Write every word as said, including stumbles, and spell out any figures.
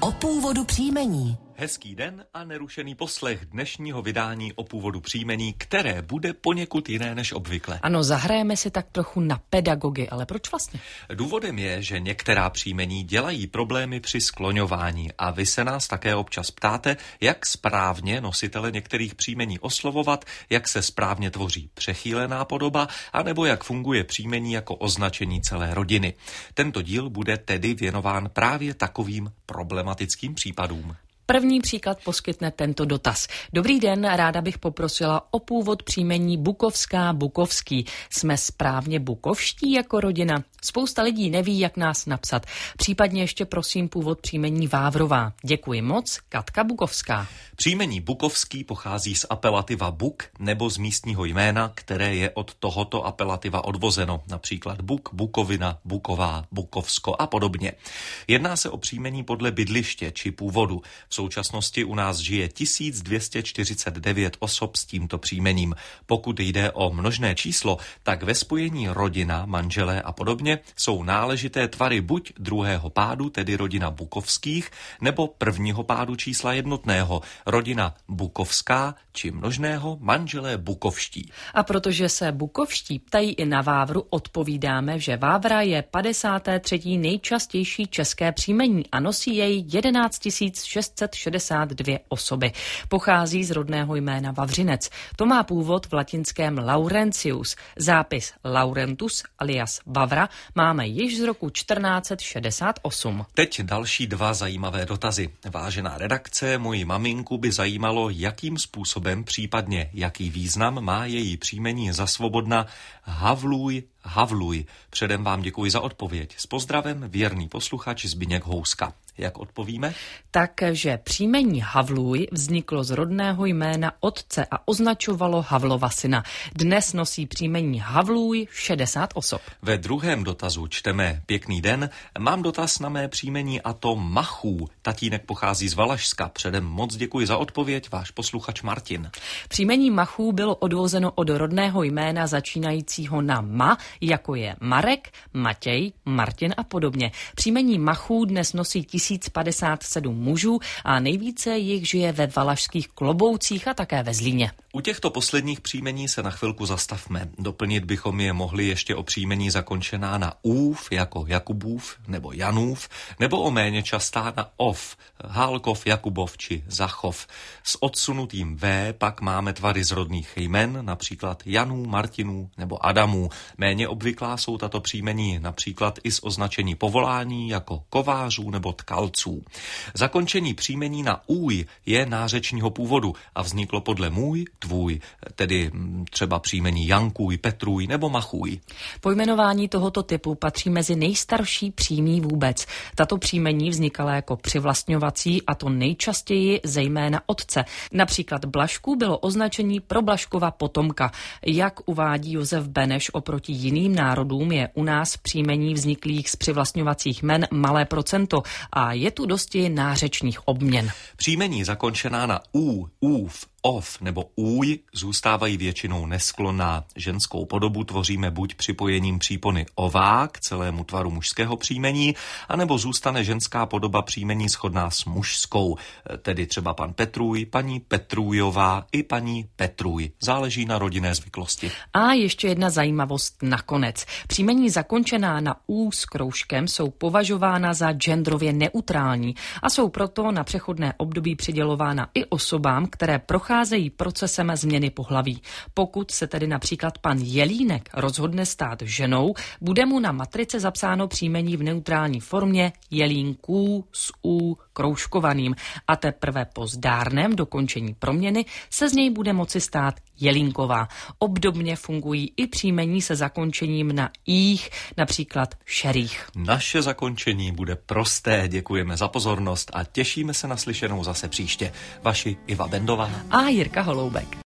O původu příjmení. Hezký den a nerušený poslech dnešního vydání o původu příjmení, které bude poněkud jiné než obvykle. Ano, zahrajeme si tak trochu na pedagogy, ale proč vlastně? Důvodem je, že některá příjmení dělají problémy při skloňování a vy se nás také občas ptáte, jak správně nositele některých příjmení oslovovat, jak se správně tvoří přechýlená podoba, anebo jak funguje příjmení jako označení celé rodiny. Tento díl bude tedy věnován právě takovým problematickým případům. První příklad poskytne tento dotaz. Dobrý den, ráda bych poprosila o původ příjmení Bukovská, Bukovský. Jsme správně bukovští jako rodina? Spousta lidí neví, jak nás napsat. Případně ještě prosím původ příjmení Vávrová. Děkuji moc, Katka Bukovská. Příjmení Bukovský pochází z apelativa Buk nebo z místního jména, které je od tohoto apelativa odvozeno, například Buk, Bukovina, Buková, Bukovsko a podobně. Jedná se o příjmení podle bydliště či původu. V současnosti u nás žije tisíc dvě stě čtyřicet devět osob s tímto příjmením. Pokud jde o množné číslo, tak ve spojení rodina, manželé a podobně jsou náležité tvary buď druhého pádu, tedy rodina Bukovských, nebo prvního pádu čísla jednotného, rodina Bukovská, či množného manželé Bukovští. A protože se bukovští ptají i na Vávru, odpovídáme, že Vávra je padesáté třetí nejčastější české příjmení a nosí jej jedenáct tisíc šest set šedesát dvě osoby. Pochází z rodného jména Vavřinec. To má původ v latinském Laurentius. Zápis Laurentus alias Vavra máme již z roku čtrnáct set šedesát osm. Teď další dva zajímavé dotazy. Vážená redakce, moji maminku by zajímalo, jakým způsobem, případně jaký význam má její příjmení za svobodna Havluj, Havluj. Předem vám děkuji za odpověď. S pozdravem věrný posluchač Zbyněk Houska. Jak odpovíme? Takže příjmení Havluj vzniklo z rodného jména otce a označovalo Havlova syna. Dnes nosí příjmení Havluj šedesát osob. Ve druhém dotazu čteme: Pěkný den, mám dotaz na mé příjmení a to Machů. Tatínek pochází z Valašska. Předem moc děkuji za odpověď, váš posluchač Martin. Příjmení Machů bylo odvozeno od rodného jména začínajícího na Ma, jako je Marek, Matěj, Martin a podobně. Příjmení Machů dnes nosí tisíc padesát sedm mužů a nejvíce jich žije ve Valašských Kloboucích a také ve Zlíně. U těchto posledních příjmení se na chvilku zastavme. Doplnit bychom je mohli ještě o příjmení zakončená na úv, jako Jakubův nebo Janův, nebo o méně častá na ov, Hálkov, Jakubov či Zachov. S odsunutým V pak máme tvary z rodných jmen, například Janů, Martinů nebo Adamů. Méně obvyklá jsou tato příjmení například i s označení povolání jako kovářů nebo tkalců. Zakončení příjmení na új je nářečního původu a vzniklo podle můj, tvůj, tedy třeba příjmení Jankuj, Petruj nebo Machuj. Pojmenování tohoto typu patří mezi nejstarší příjmí vůbec. Tato příjmení vznikala jako přivlastňovací a to nejčastěji zejména otce. Například Blažků bylo označení pro Blažkova potomka. Jak uvádí Josef Beneš, oproti jiným národům je u nás příjmení vzniklých z přivlastňovacích men malé procento a je tu dosti nářečních obměn. Příjmení zakončená na ú, úv, ov nebo új zůstávají většinou nesklonná. Ženskou podobu tvoříme buď připojením přípony ová k celému tvaru mužského příjmení, anebo zůstane ženská podoba příjmení shodná s mužskou, tedy třeba pan Petruj, paní Petrujová i paní Petruj. Záleží na rodinné zvyklosti. A ještě jedna zajímavost nakonec. Příjmení zakončená na ú s kroužkem jsou považována za genderově neutrální a jsou proto na přechodné období přidělována i osobám, které procházejí procházejí procesem změny pohlaví. Pokud se tedy například pan Jelínek rozhodne stát ženou, bude mu na matrice zapsáno příjmení v neutrální formě Jelínků s ú kroužkovaným a teprve po zdárném dokončení proměny se z něj bude moci stát Jelínková. Obdobně fungují i příjmení se zakončením na ích, například Šerých. Naše zakončení bude prosté, děkujeme za pozornost a těšíme se na slyšenou zase příště. Vaši Iva Bendová a Jirka Holoubek.